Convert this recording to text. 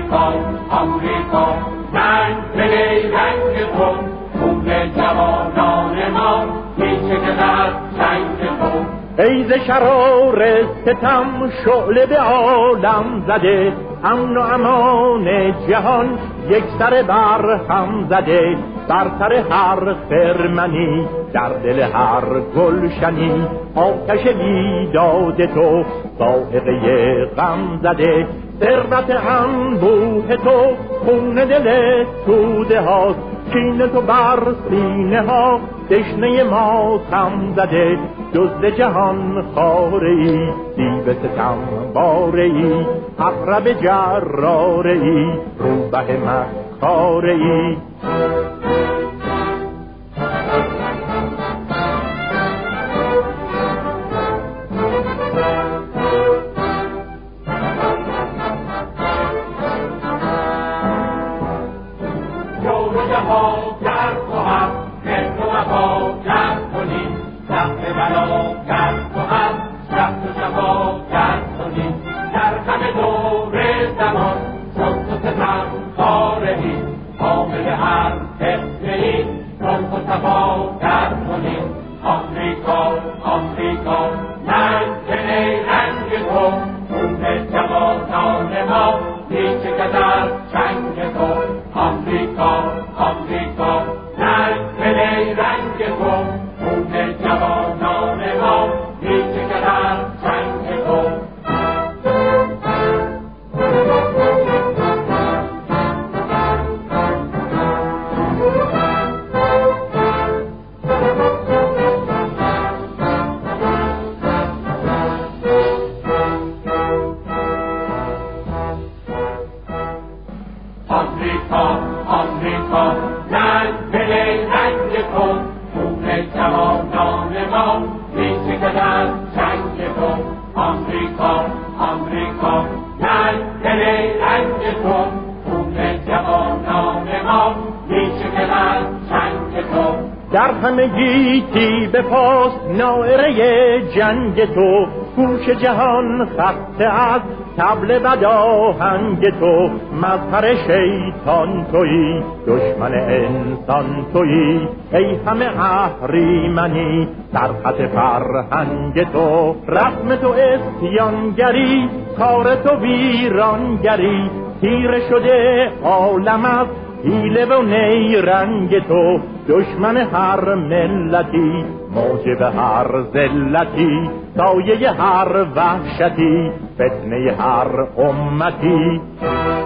آمریکا آمریکا رنگ بده رنگ تو خون جوانان ما پیچه که از جنگ تو ای ز شرار ستم شعله به عالم زده امن و امان جهان یک سر بر هم زده بر سر هر خرمنی در دل هر گلشنی آتش بیداد تو صاعقه غم زده ثروت انبوه تو خون دل توده ها کین تو بر سینه ها دشنه ما تم زده جز جهان خاره ای دیو ستم باره ای عقرب جراره ای روبه مکاره ای در همه گیتی به پاس نائره جنگ تو گوش جهان خسته از طبل بداهنگ تو مظهر شیطان تویی دشمن انسان تویی ای همه اهریمنی در خط فرهنگ تو رسم تو اسیانگری کار تو ویرانگری تیره شده عالم از حیله و نیرنگ تو دشمن هر ملتی موجب هر ذلتی سایه هر وحشتی فتنه هر امتی